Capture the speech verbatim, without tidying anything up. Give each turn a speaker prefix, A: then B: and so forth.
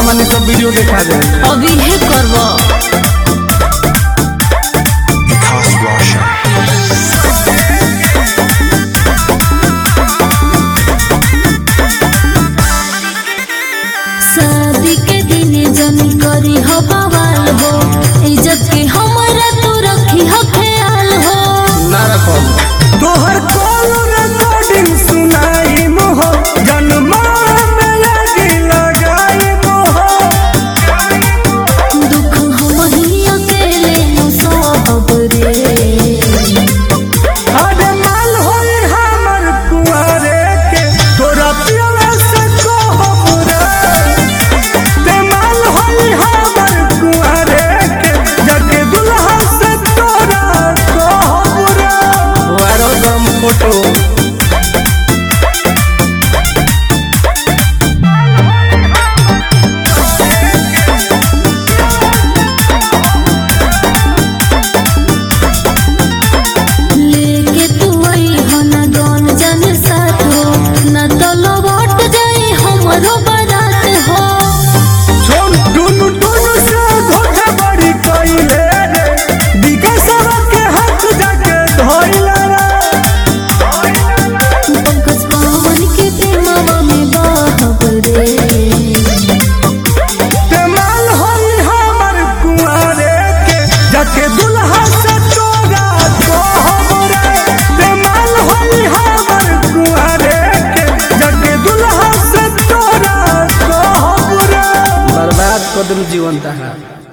A: माने तो वीडियो देखा दे
B: अभी है करबो शादी के दिन जनी करी हो बवाल हो इज्जत के हमरा तू रखी हो ख्याल हो
A: ना रखो
C: तोहर कॉल रिकॉर्डिंग सुनाई मोह जन्मा में लगी लगाई मोह
B: दुख हम ही अकेले नु सब रे
C: अरे माल होई हमर कुआरे के तोरा पियला से कहब रे ते माल होई हमर कुआरे के जगे दुल्हा से तोरा कहब रे
A: वारो दम फोटो
B: लेके तू आई हो ना दोन जन साथ हो ना तो लौट जाए हमरो बारात हो
C: छोन टुन टुन से धोखा बड़ी कइले रे विकासवा के हाथ जाके धइले रे
B: पंकज पवन के प्रेमवा में बहब रे
C: ते माल होई हमर कुआरे के जाके दुल्हा से तोरा कहब रे ते माल होई हमर कुआरे के जाके दुल्हा से तोरा कहब रे
A: बर्बाद कर दूं जीवन तहार।